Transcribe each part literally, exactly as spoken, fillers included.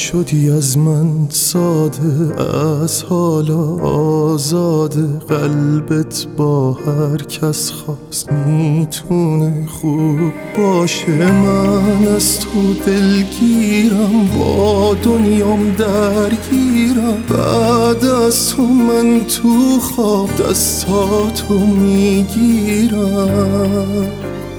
شدی از من ساده، از حالا آزاده. قلبت با هر کس خواست میتونه خوب باشه. من از تو دلگیرم، با دنیام درگیرم. بعد از تو من تو خواب دستاتو میگیرم.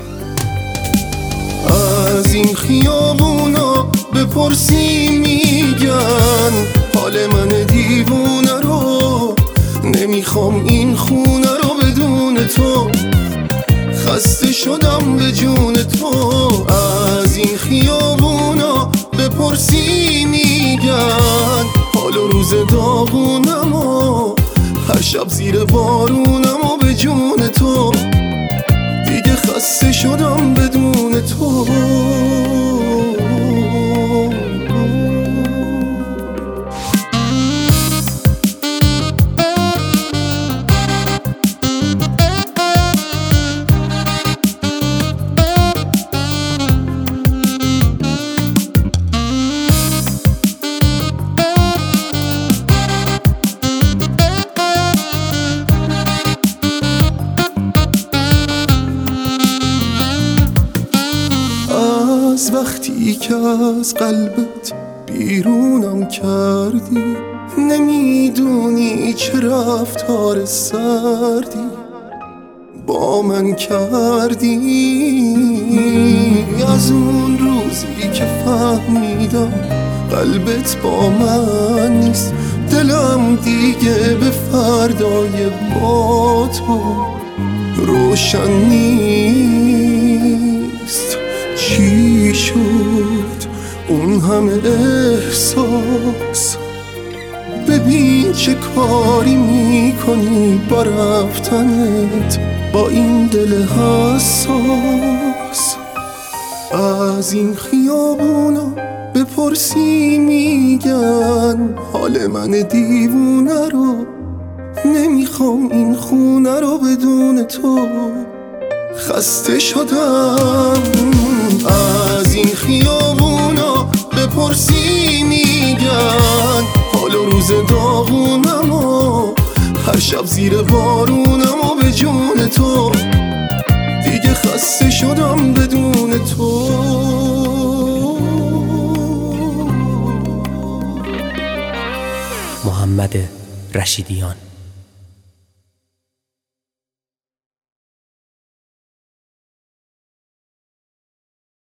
از این خیابونا بپرسی میگن حال من دیوونه رو. نمیخوام این خونه رو بدون تو، خسته شدم به جون تو. از این خیابونا بپرسی میگن حال و روز داغونم و هر شب زیر بارونم و به جون تو. دیگه خسته شدم بدون تو. از وقتی که از قلبت بیرونم کردی، نمیدونی چه رفتار سردی با من کردی. از اون روزی که فهمیدم قلبت با من نیست، دلم دیگه به فردای با تو روشن نیست. چی شد اون همه احساس؟ ببین چه کاری میکنی با رفتنت با این دل حساس. از این خیابونا بپرسی میگن حال من دیوونه رو. نمیخوام این خونه رو بدون تو، خسته شدم. از این خیابونا بپرسی میگن حال و روز داغونم و هر شب زیر بارونم و به جون تو. دیگه خسته شدم بدون تو. محمد رشیدیان.